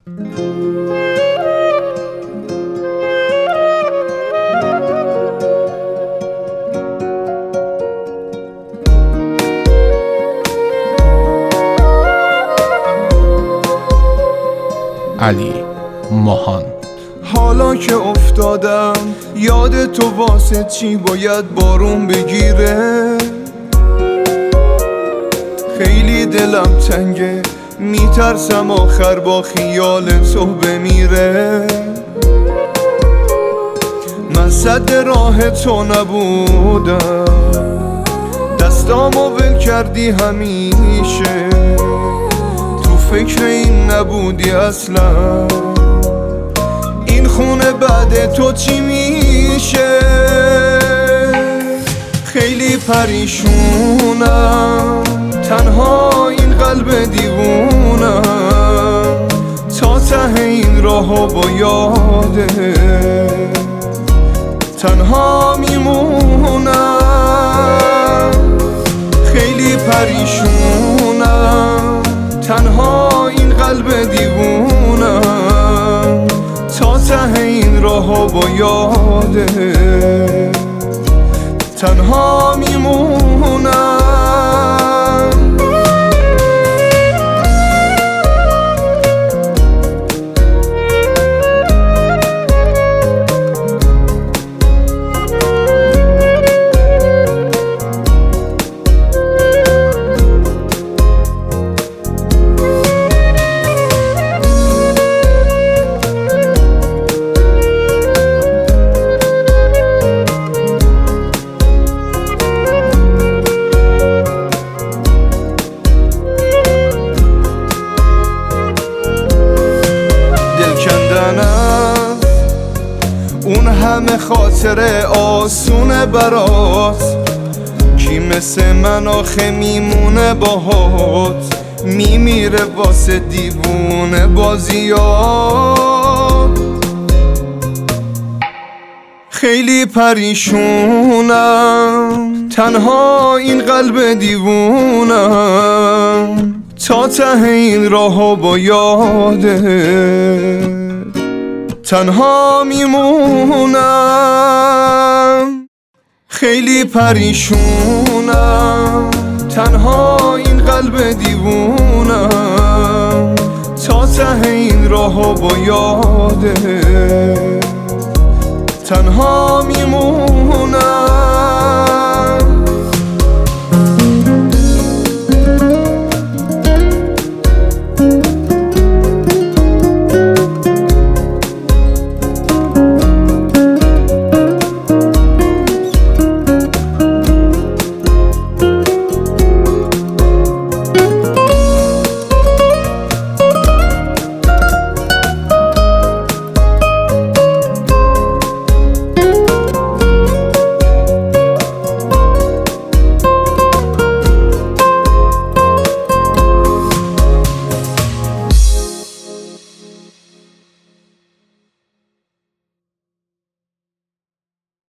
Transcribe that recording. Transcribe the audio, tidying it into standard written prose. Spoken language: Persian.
علی ماهان. حالا که افتادم یاد تو واسه چی باید بارون بگیره؟ خیلی دلم تنگه، میترسم آخر با خیال تو بمیره. من سد راه تو نبودم، دستامو ول کردی همیشه، تو فکر این نبودی اصلا. این خونه بعد تو چی میشه؟ خیلی پریشونم، تنها این قلب دیوونم، تا ته این راهو با یاده تنها میمونم. خیلی پریشونم، تنها این قلب دیوونم، تا ته این راهو با یاده تنها میمونم. اون همه خاطره آسونه برات، کی مثل من آخه میمونه باهات؟ میمیره واسه دیوونه بازیات. خیلی پریشونم، تنها این قلب دیوونم، تا ته این راهو با یاده تنها میمونم. خیلی پریشونم، تنها این قلب دیوونم، تا ته این راهو با یاده تنها میمونم.